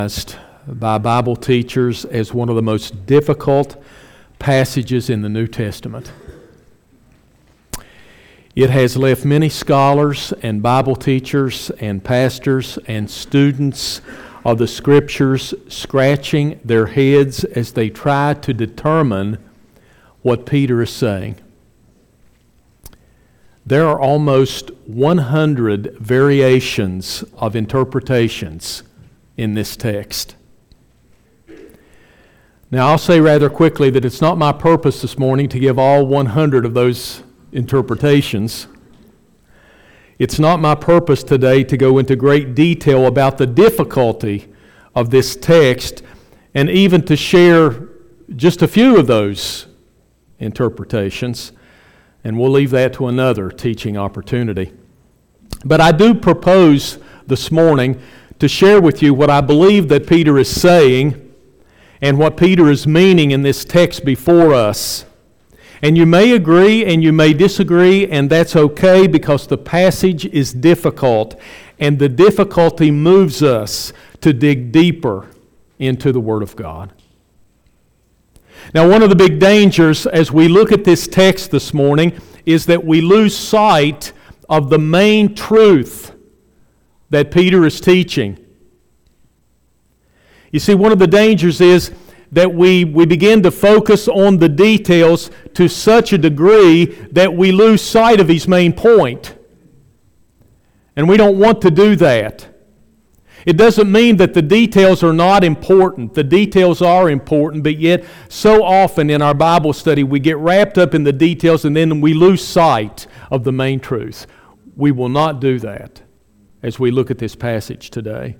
by Bible teachers as one of the most difficult passages in the New Testament. It has left many scholars and Bible teachers and pastors and students of the Scriptures scratching their heads as they try to determine what Peter is saying. There are almost 100 variations of interpretations in this text. Now, I'll say rather quickly that it's not my purpose this morning to give all 100 of those interpretations. It's not my purpose today to go into great detail about the difficulty of this text and even to share just a few of those interpretations, and we'll leave that to another teaching opportunity. But I do propose this morning to share with you what I believe that Peter is saying and what Peter is meaning in this text before us. And you may agree and you may disagree, and that's okay because the passage is difficult, and the difficulty moves us to dig deeper into the Word of God. Now, one of the big dangers as we look at this text this morning is that we lose sight of the main truth that Peter is teaching. You see, one of the dangers is that we begin to focus on the details to such a degree that we lose sight of his main point. And we don't want to do that. It doesn't mean that the details are not important. The details are important, but yet so often in our Bible study we get wrapped up in the details and then we lose sight of the main truth. We will not do that as we look at this passage today.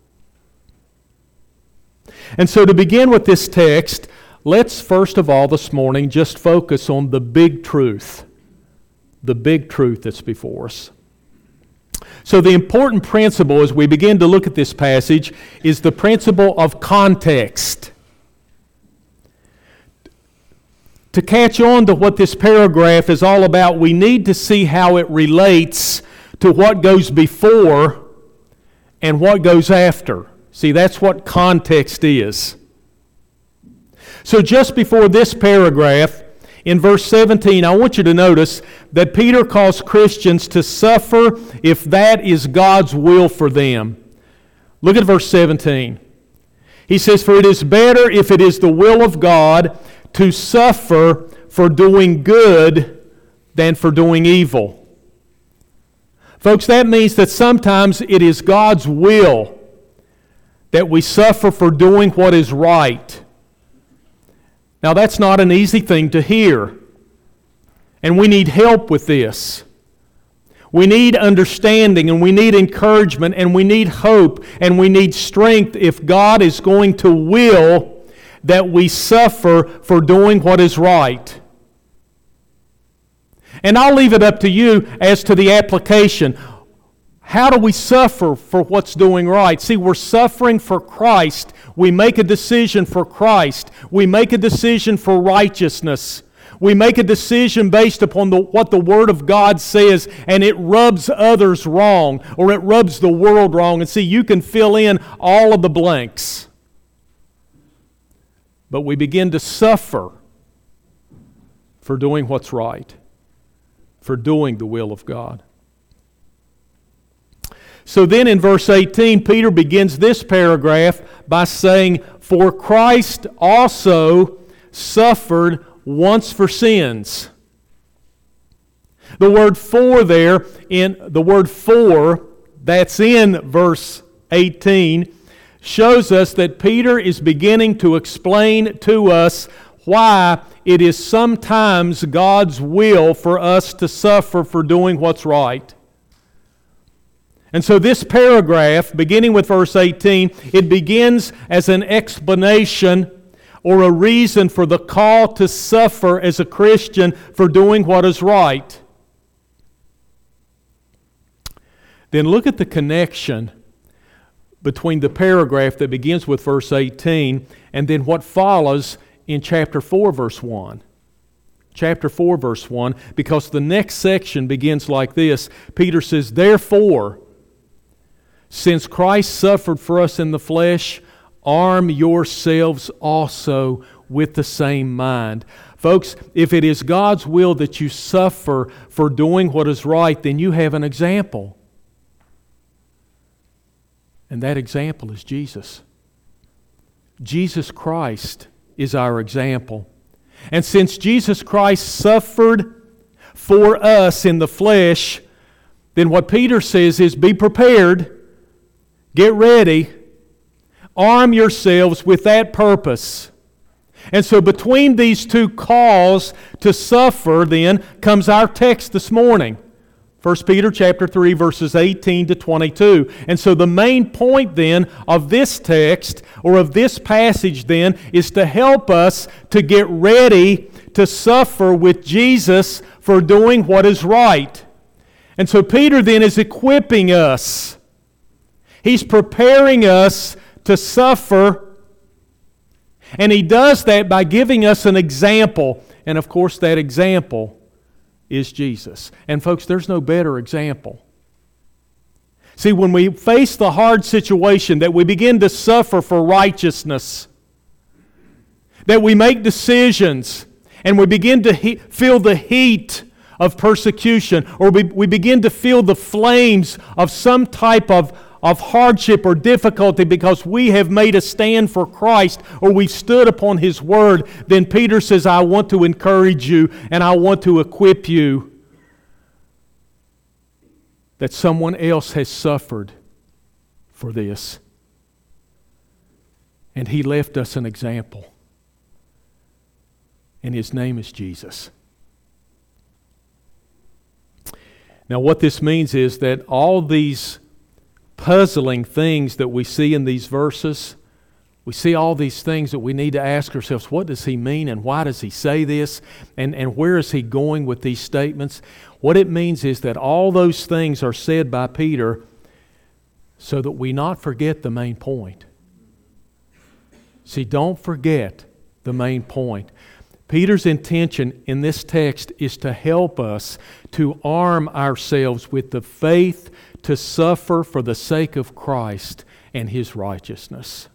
And so to begin with this text, let's first of all this morning just focus on the big truth that's before us. So the important principle as we begin to look at this passage is the principle of context. To catch on to what this paragraph is all about, we need to see how it relates to what goes before and what goes after. See, that's what context is. So just before this paragraph, in verse 17, I want you to notice that Peter calls Christians to suffer if that is God's will for them. Look at verse 17. He says, "For it is better if it is the will of God to suffer for doing good than for doing evil." Folks, that means that sometimes it is God's will that we suffer for doing what is right. Now, that's not an easy thing to hear, and we need help with this. We need understanding, and we need encouragement, and we need hope, and we need strength if God is going to will that we suffer for doing what is right. And I'll leave it up to you as to the application. How do we suffer for what's doing right? See, we're suffering for Christ. We make a decision for Christ. We make a decision for righteousness. We make a decision based upon what the Word of God says, and it rubs others wrong, or it rubs the world wrong. And see, you can fill in all of the blanks. But we begin to suffer for doing what's right, for doing the will of God. So then in verse 18, Peter begins this paragraph by saying, "For Christ also suffered once for sins." The word "for" there, that's in verse 18, shows us that Peter is beginning to explain to us why it is sometimes God's will for us to suffer for doing what's right. And so this paragraph, beginning with verse 18, it begins as an explanation or a reason for the call to suffer as a Christian for doing what is right. Then look at the connection between the paragraph that begins with verse 18 and then what follows in chapter 4, verse 1. Chapter 4, verse 1, because the next section begins like this. Peter says, "Therefore, since Christ suffered for us in the flesh, arm yourselves also with the same mind. Folks, if it is God's will that you suffer for doing what is right, then you have an example. And that example is Jesus. Jesus Christ is our example. And since Jesus Christ suffered for us in the flesh, then what Peter says is be prepared, get ready, arm yourselves with that purpose. And so between these two calls to suffer then comes our text this morning. 1 Peter chapter 3 verses 18 to 22. And so the main point then of this text or of this passage then is to help us to get ready to suffer with Jesus for doing what is right. And so Peter then is equipping us. He's preparing us to suffer. And he does that by giving us an example. And of course that example is Jesus. And folks, there's no better example. See, when we face the hard situation that we begin to suffer for righteousness, that we make decisions and we begin to feel the heat of persecution, or we begin to feel the flames of some type of hardship or difficulty because we have made a stand for Christ or we've stood upon His Word, then Peter says, I want to encourage you and I want to equip you that someone else has suffered for this. And he left us an example. And His name is Jesus. Now what this means is that all these puzzling things that we see in these verses, we see all these things that we need to ask ourselves, what does he mean and why does he say this? And where is he going with these statements? What it means is that all those things are said by Peter so that we not forget the main point. See, don't forget the main point. Peter's intention in this text is to help us to arm ourselves with the faith to suffer for the sake of Christ and His righteousness.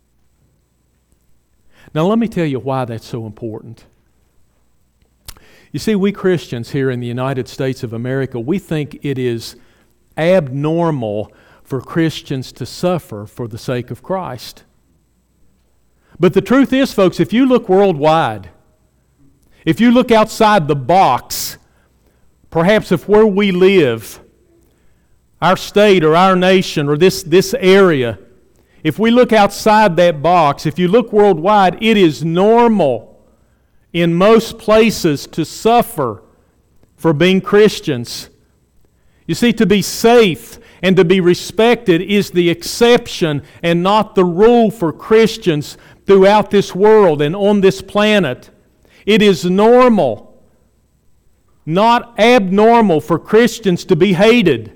Now let me tell you why that's so important. You see, we Christians here in the United States of America, we think it is abnormal for Christians to suffer for the sake of Christ. But the truth is, folks, if you look worldwide, if you look outside the box, perhaps of where we live, our state or our nation or this area, if we look outside that box, if you look worldwide, it is normal in most places to suffer for being Christians. You see, to be safe and to be respected is the exception and not the rule for Christians throughout this world and on this planet. It is normal, not abnormal, for Christians to be hated.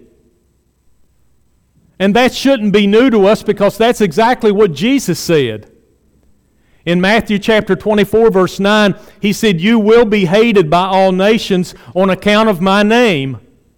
And that shouldn't be new to us because that's exactly what Jesus said. In Matthew chapter 24 verse 9, He said, "You will be hated by all nations on account of my name."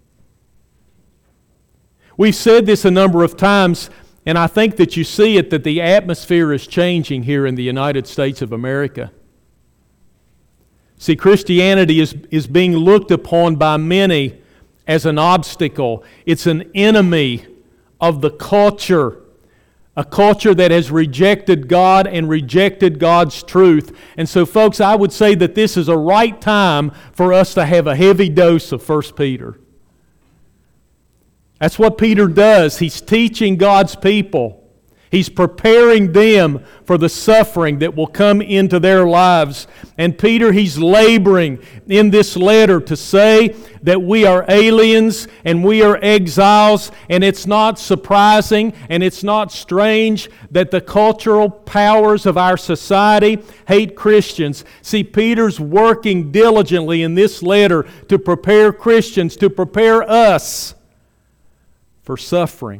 We've said this a number of times, and I think that you see it, that the atmosphere is changing here in the United States of America. See, Christianity is being looked upon by many as an obstacle. It's an enemy of the culture, a culture that has rejected God and rejected God's truth. And so, folks, I would say that this is a right time for us to have a heavy dose of 1 Peter. That's what Peter does. He's teaching God's people. He's preparing them for the suffering that will come into their lives. And Peter, he's laboring in this letter to say that we are aliens and we are exiles, and it's not surprising and it's not strange that the cultural powers of our society hate Christians. See, Peter's working diligently in this letter to prepare Christians, to prepare us for suffering,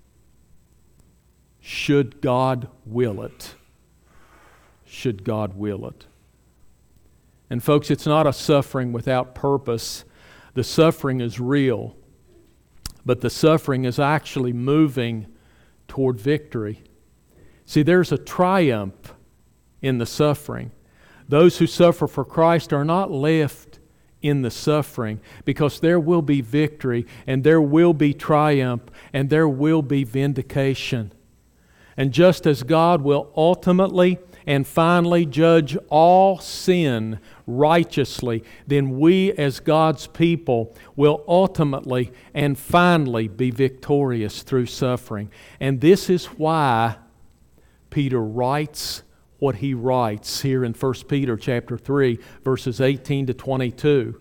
should God will it. Should God will it. And folks, it's not a suffering without purpose. The suffering is real, but the suffering is actually moving toward victory. See, there's a triumph in the suffering. Those who suffer for Christ are not left in the suffering, because there will be victory, and there will be triumph, and there will be vindication. And just as God will ultimately and finally judge all sin righteously, then we as God's people will ultimately and finally be victorious through suffering. And this is why Peter writes what he writes here in 1 Peter chapter 3, verses 18 to 22.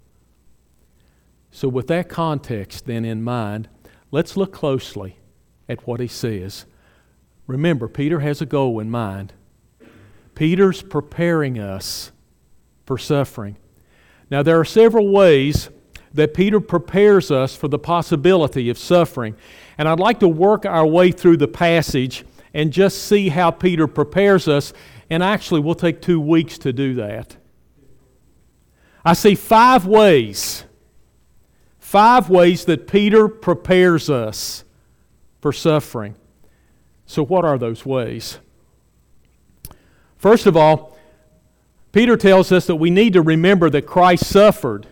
So with that context then in mind, let's look closely at what he says. Remember, Peter has a goal in mind. Peter's preparing us for suffering. Now, there are several ways that Peter prepares us for the possibility of suffering. And I'd like to work our way through the passage and just see how Peter prepares us. And actually, we'll take 2 weeks to do that. I see 5 ways. 5 ways that Peter prepares us for suffering. So what are those ways? First of all, Peter tells us that we need to remember that Christ suffered.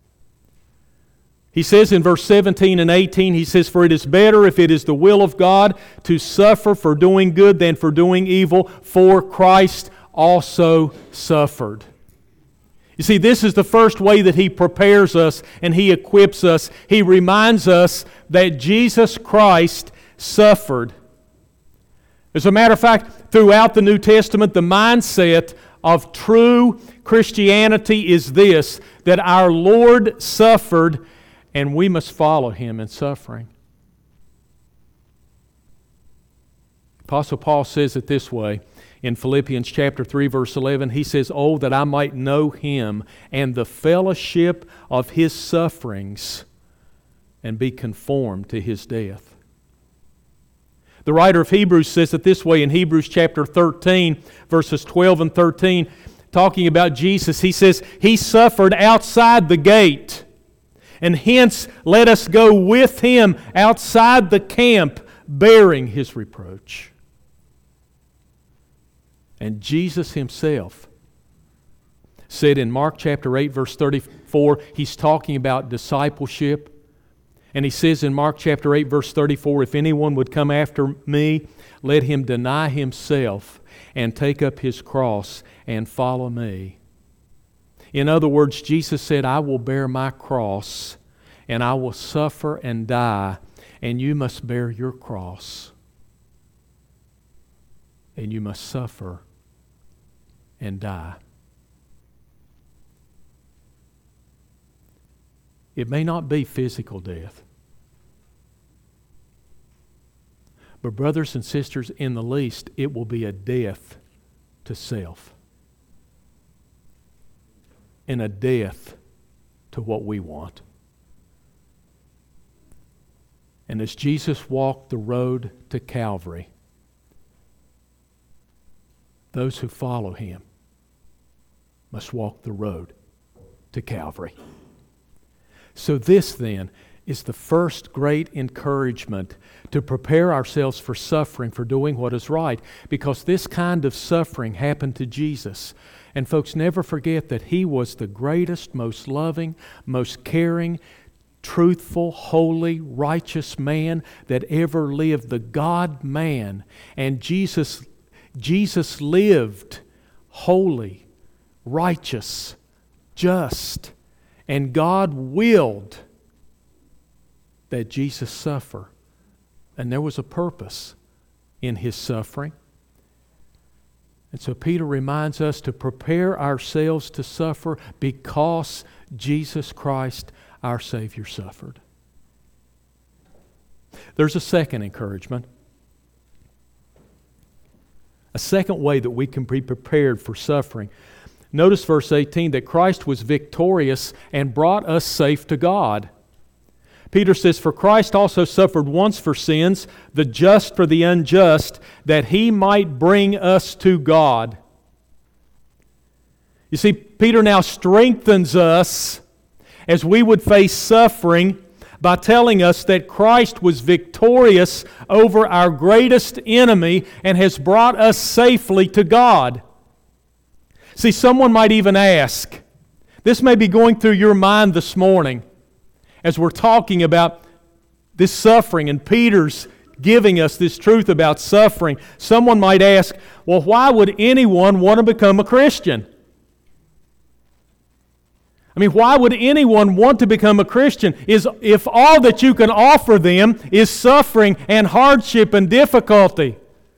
He says in verse 17 and 18, he says, "For it is better, if it is the will of God, to suffer for doing good than for doing evil, for Christ also suffered." You see, this is the first way that he prepares us and he equips us. He reminds us that Jesus Christ suffered. As a matter of fact, throughout the New Testament, the mindset of true Christianity is this, that our Lord suffered and we must follow Him in suffering. Apostle Paul says it this way in Philippians chapter 3, verse 11. He says, "Oh, that I might know Him and the fellowship of His sufferings and be conformed to His death." The writer of Hebrews says it this way in Hebrews chapter 13, verses 12 and 13, talking about Jesus. He says, "He suffered outside the gate, and hence let us go with Him outside the camp, bearing His reproach." And Jesus Himself said in Mark chapter 8, verse 34, He's talking about discipleship. And He says in Mark chapter 8, verse 34, "If anyone would come after me, let him deny himself and take up his cross and follow me." In other words, Jesus said, "I will bear my cross and I will suffer and die, and you must bear your cross and you must suffer and die." It may not be physical death. But brothers and sisters, in the least, it will be a death to self. And a death to what we want. And as Jesus walked the road to Calvary, those who follow Him must walk the road to Calvary. So this then is the first great encouragement to prepare ourselves for suffering, for doing what is right, because this kind of suffering happened to Jesus. And folks, never forget that He was the greatest, most loving, most caring, truthful, holy, righteous man that ever lived, the God-man. And Jesus lived holy, righteous, just, and God willed that Jesus suffer. And there was a purpose in His suffering. And so Peter reminds us to prepare ourselves to suffer because Jesus Christ, our Savior, suffered. There's a second encouragement. A second way that we can be prepared for suffering. Notice verse 18, that Christ was victorious and brought us safe to God. Peter says, "For Christ also suffered once for sins, the just for the unjust, that He might bring us to God." You see, Peter now strengthens us as we would face suffering by telling us that Christ was victorious over our greatest enemy and has brought us safely to God. See, someone might even ask, this may be going through your mind this morning as we're talking about this suffering and Peter's giving us this truth about suffering. Someone might ask, well, why would anyone want to become a Christian? I mean, why would anyone want to become a Christian if all that you can offer them is suffering and hardship and difficulty?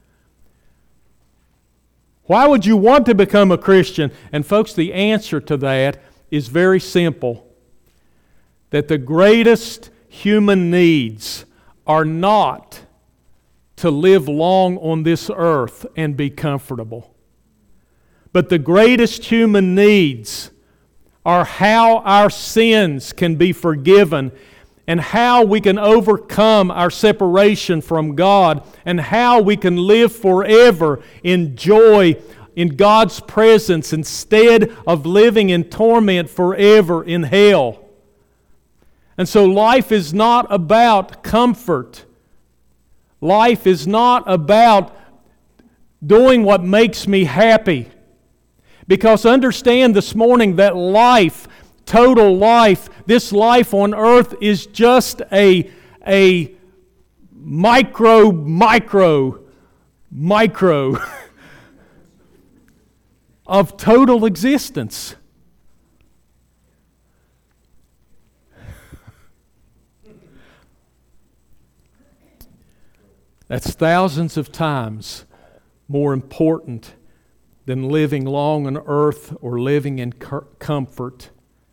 Why would you want to become a Christian? And folks, the answer to that is very simple. That the greatest human needs are not to live long on this earth and be comfortable. But the greatest human needs are how our sins can be forgiven and how we can overcome our separation from God and how we can live forever in joy in God's presence instead of living in torment forever in hell. And so life is not about comfort. Life is not about doing what makes me happy. Because understand this morning that life, total life, this life on earth is just a micro of total existence. That's thousands of times more important than living long on earth or living in comfort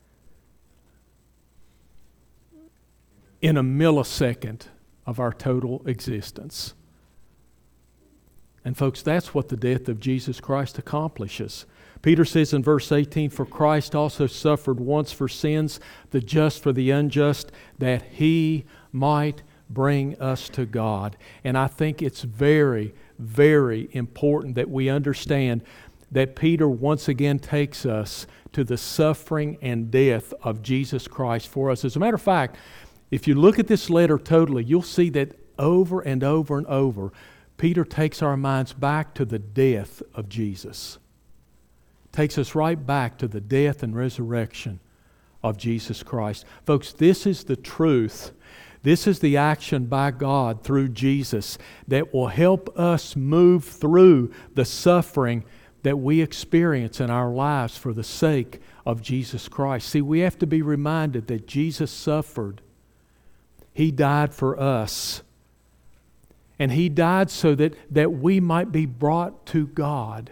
in a millisecond of our total existence. And folks, that's what the death of Jesus Christ accomplishes. Peter says in verse 18, "For Christ also suffered once for sins, the just for the unjust, that He might bring us to God." And I think it's very, very important that we understand that Peter once again takes us to the suffering and death of Jesus Christ for us. As a matter of fact, if you look at this letter totally, you'll see that over and over and over, Peter takes our minds back to the death of Jesus. Takes us right back to the death and resurrection of Jesus Christ. Folks, this is the truth. This is the action by God through Jesus that will help us move through the suffering that we experience in our lives for the sake of Jesus Christ. See, we have to be reminded that Jesus suffered. He died for us. And He died so that we might be brought to God.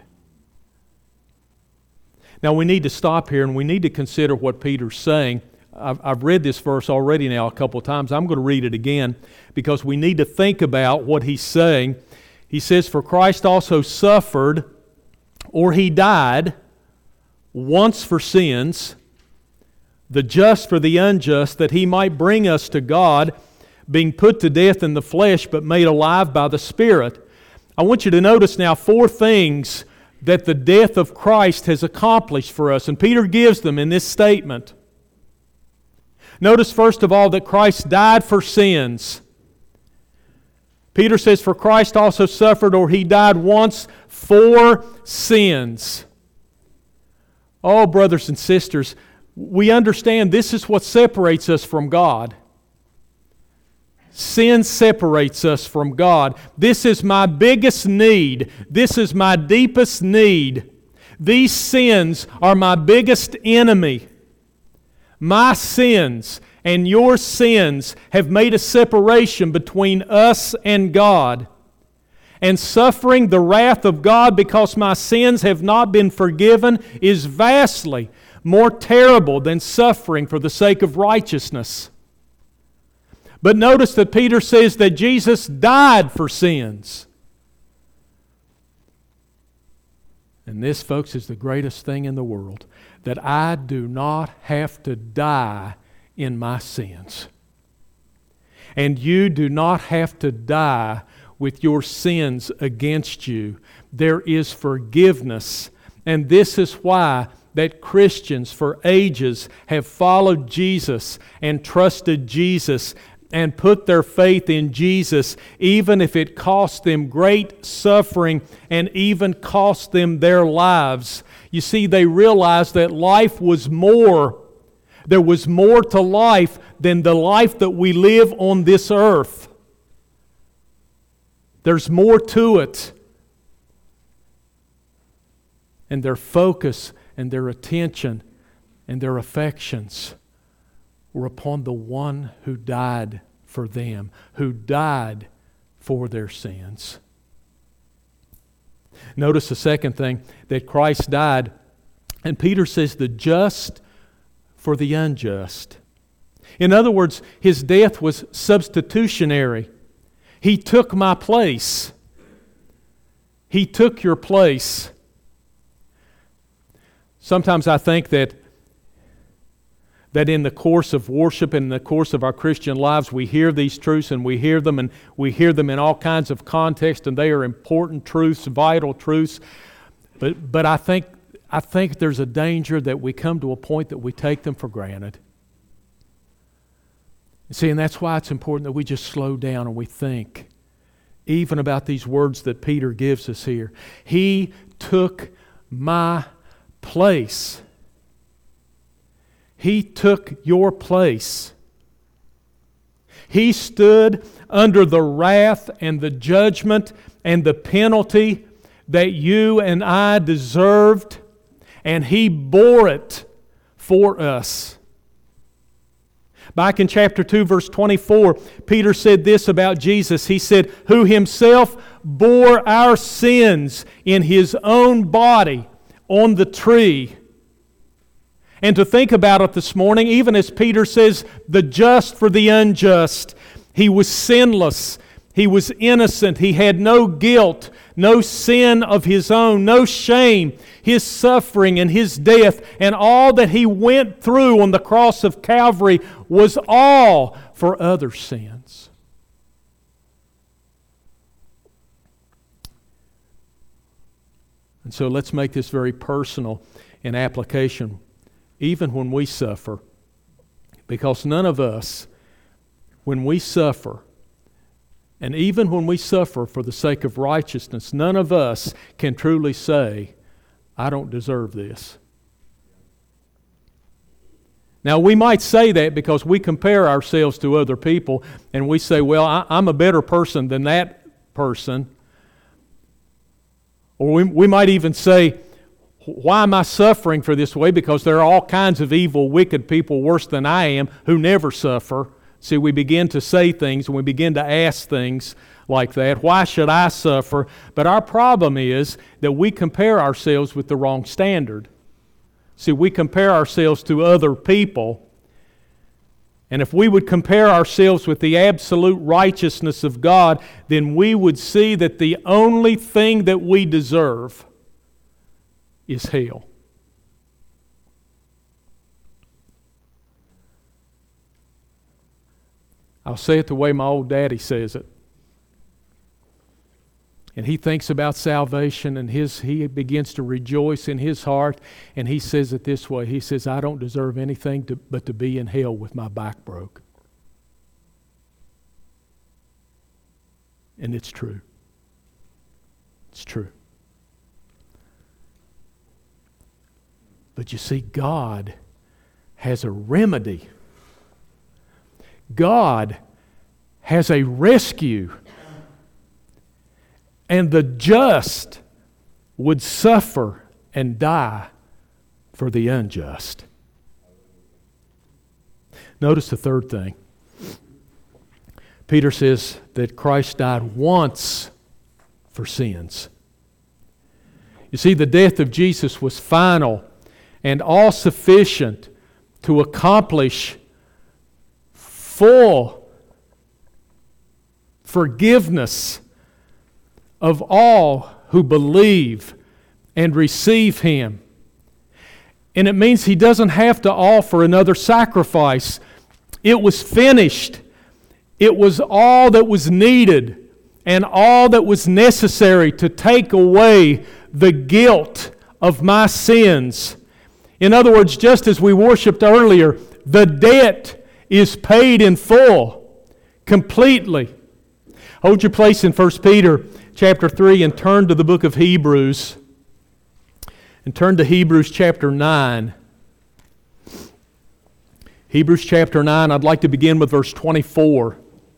Now we need to stop here and we need to consider what Peter's saying. I've read this verse already now a couple of times. I'm going to read it again because we need to think about what he's saying. He says, "For Christ also suffered, or He died, once for sins, the just for the unjust, that He might bring us to God, being put to death in the flesh, but made alive by the Spirit." I want you to notice now 4 things that the death of Christ has accomplished for us. And Peter gives them in this statement. Notice first of all that Christ died for sins. Peter says, "For Christ also suffered, or He died once for sins." Oh, brothers and sisters, we understand this is what separates us from God. Sin separates us from God. This is my biggest need. This is my deepest need. These sins are my biggest enemy. My sins and your sins have made a separation between us and God. And suffering the wrath of God because my sins have not been forgiven is vastly more terrible than suffering for the sake of righteousness. But notice that Peter says that Jesus died for sins. And this, folks, is the greatest thing in the world, that I do not have to die in my sins. And you do not have to die with your sins against you. There is forgiveness. And this is why that Christians for ages have followed Jesus and trusted Jesus and put their faith in Jesus, even if it cost them great suffering and even cost them their lives. You see, they realized that life was more. There was more to life than the life that we live on this earth. There's more to it. And their focus and their attention and their affections were upon the one who died for them, who died for their sins. Notice the second thing, that Christ died, and Peter says the just for the unjust. In other words, His death was substitutionary. He took my place. He took your place. Sometimes I think that in the course of worship and in the course of our Christian lives, we hear these truths and we hear them in all kinds of contexts, and they are important truths, vital truths. But I think there's a danger that we come to a point that we take them for granted. See, and that's why it's important that we just slow down and we think even about these words that Peter gives us here. He took my place. He took your place. He stood under the wrath and the judgment and the penalty that you and I deserved, and He bore it for us. Back in chapter 2, verse 24, Peter said this about Jesus. He said, who Himself bore our sins in His own body on the tree. And to think about it this morning, even as Peter says, the just for the unjust, He was sinless, He was innocent, He had no guilt, no sin of His own, no shame. His suffering and His death and all that He went through on the cross of Calvary was all for other sins. And so let's make this very personal in application, even when we suffer, because none of us, when we suffer, and even when we suffer for the sake of righteousness, none of us can truly say, I don't deserve this. Now, we might say that because we compare ourselves to other people, and we say, well, I'm a better person than that person. Or we might even say, why am I suffering for this way? Because there are all kinds of evil, wicked people worse than I am who never suffer. See, we begin to say things and we begin to ask things like that. Why should I suffer? But our problem is that we compare ourselves with the wrong standard. See, we compare ourselves to other people. And if we would compare ourselves with the absolute righteousness of God, then we would see that the only thing that we deserve is hell. I'll say it the way my old daddy says it. And he thinks about salvation, and he begins to rejoice in his heart, and he says it this way. He says, I don't deserve anything but to be in hell with my back broke. And it's true. It's true. But you see, God has a remedy. God has a rescue. And the just would suffer and die for the unjust. Notice the third thing. Peter says that Christ died once for sins. You see, the death of Jesus was final and all sufficient to accomplish full forgiveness of all who believe and receive Him. And it means He doesn't have to offer another sacrifice. It was finished. It was all that was needed and all that was necessary to take away the guilt of my sins. In other words, just as we worshiped earlier, the debt is paid in full, completely. Hold your place in 1 Peter chapter 3 and turn to the book of Hebrews. And turn to Hebrews chapter 9. Hebrews chapter 9, I'd like to begin with verse 24.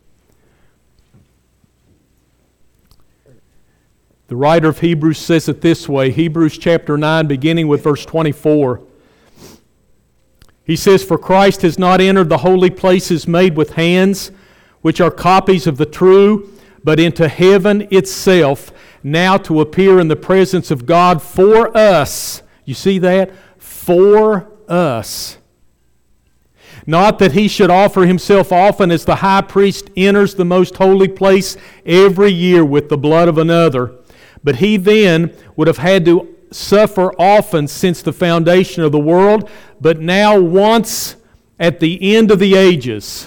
The writer of Hebrews says it this way, Hebrews chapter 9, beginning with verse 24. He says, "For Christ has not entered the holy places made with hands, which are copies of the true, but into heaven itself, now to appear in the presence of God for us." You see that? For us. Not that he should offer himself often, as the high priest enters the most holy place every year with the blood of another, but he then would have had to suffer often since the foundation of the world, but now once at the end of the ages.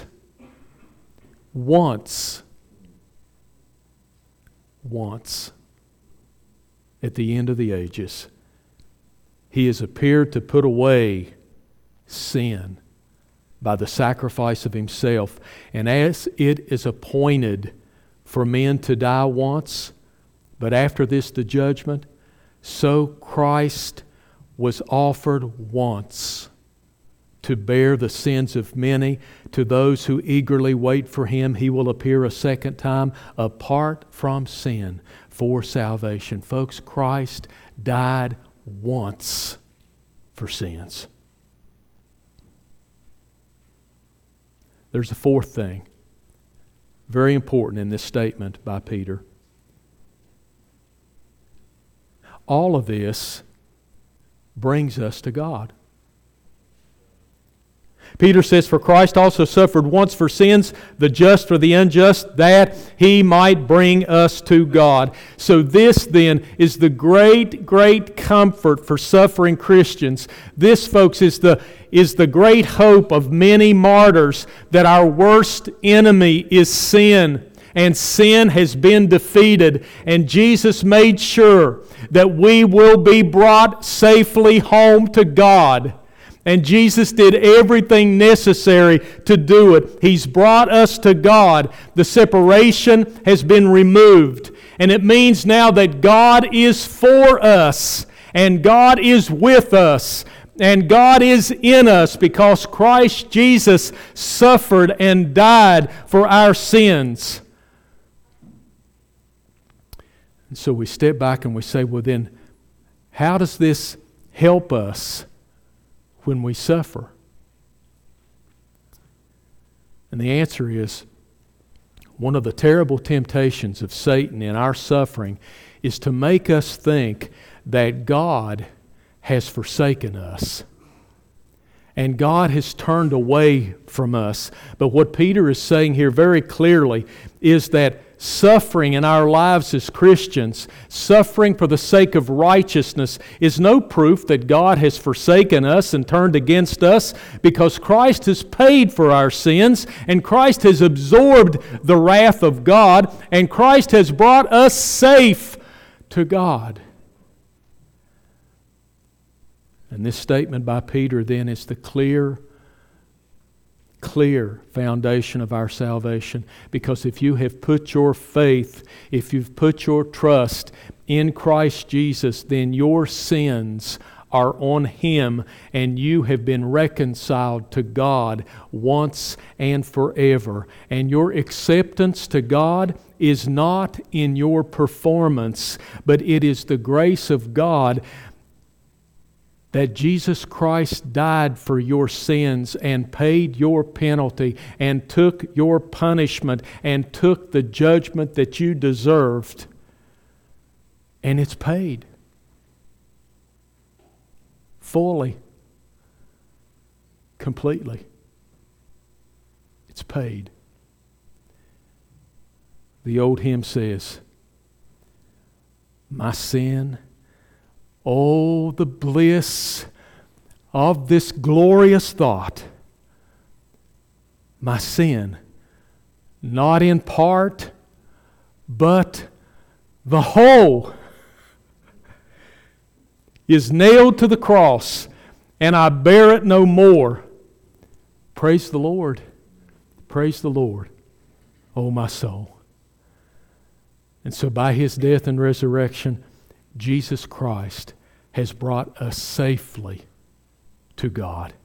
Once at the end of the ages, he has appeared to put away sin by the sacrifice of himself. And as it is appointed for men to die once, but after this the judgment, so Christ was offered once to bear the sins of many. To those who eagerly wait for him, he will appear a second time apart from sin for salvation. Folks, Christ died once for sins. There's a fourth thing, very important in this statement by Peter. All of this brings us to God. Peter says, "For Christ also suffered once for sins, the just for the unjust, that he might bring us to God." So this then is the great, great comfort for suffering Christians. This, folks, is the great hope of many martyrs, that our worst enemy is sin. And sin has been defeated. And Jesus made sure that we will be brought safely home to God. And Jesus did everything necessary to do it. He's brought us to God. The separation has been removed. And it means now that God is for us. And God is with us. And God is in us because Christ Jesus suffered and died for our sins. And so we step back and we say, well then, how does this help us when we suffer? And the answer is, one of the terrible temptations of Satan in our suffering is to make us think that God has forsaken us. And God has turned away from us. But what Peter is saying here very clearly is that suffering in our lives as Christians, suffering for the sake of righteousness, is no proof that God has forsaken us and turned against us, because Christ has paid for our sins, and Christ has absorbed the wrath of God, and Christ has brought us safe to God. And this statement by Peter then is the clear foundation of our salvation. Because if you have put your faith, if you've put your trust in Christ Jesus, then your sins are on Him, and you have been reconciled to God once and forever. And your acceptance to God is not in your performance, but it is the grace of God that Jesus Christ died for your sins and paid your penalty and took your punishment and took the judgment that you deserved. And it's paid. Fully. Completely. It's paid. The old hymn says, "My sin, oh, the bliss of this glorious thought. My sin, not in part, but the whole, is nailed to the cross, and I bear it no more. Praise the Lord. Praise the Lord, O my soul. And so by His death and resurrection, Jesus Christ has brought us safely to God.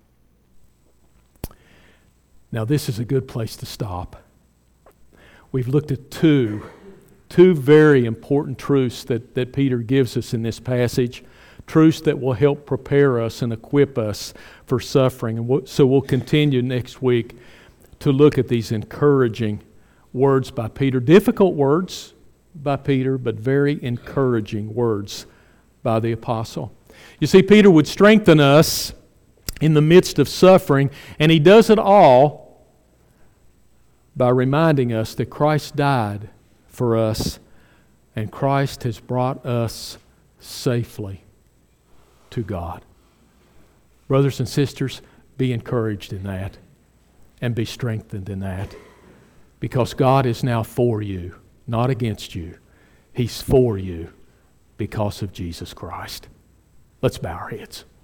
Now this is a good place to stop. We've looked at two very important truths that Peter gives us in this passage, truths that will help prepare us and equip us for suffering. And so we'll continue next week to look at these encouraging words by Peter. Difficult words by Peter, but very encouraging words by the apostle. You see, Peter would strengthen us in the midst of suffering, and he does it all by reminding us that Christ died for us, and Christ has brought us safely to God. Brothers and sisters, be encouraged in that and be strengthened in that, because God is now for you, not against you. He's for you because of Jesus Christ. Let's bow our heads.